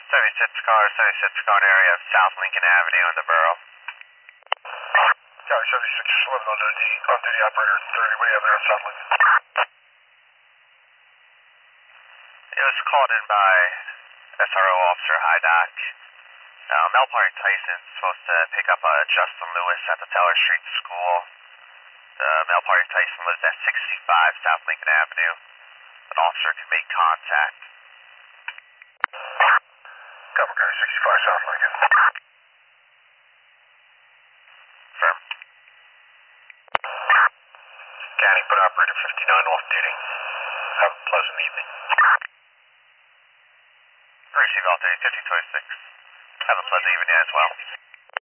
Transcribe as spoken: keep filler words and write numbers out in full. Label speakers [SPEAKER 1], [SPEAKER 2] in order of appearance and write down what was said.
[SPEAKER 1] seventy-six car, seventy-six car area of South Lincoln Avenue in the borough.
[SPEAKER 2] County seventy-six, eleven on duty, on duty operator thirty, what do you have there on South Lincoln?
[SPEAKER 1] It was called in by S R O Officer Hydock. Uh, Mel Party Tyson's supposed to pick up uh, Justin Lewis at the Teller Street School. Uh, Mel Party Tyson lives at sixty-five South Lincoln Avenue. An officer can make contact.
[SPEAKER 2] Cover County sixty-five South Lincoln.
[SPEAKER 1] Firm.
[SPEAKER 2] County, put operator fifty-nine off duty. Have a pleasant evening.
[SPEAKER 1] Receive all thirty, fifty twenty-six. Have a pleasant evening as well.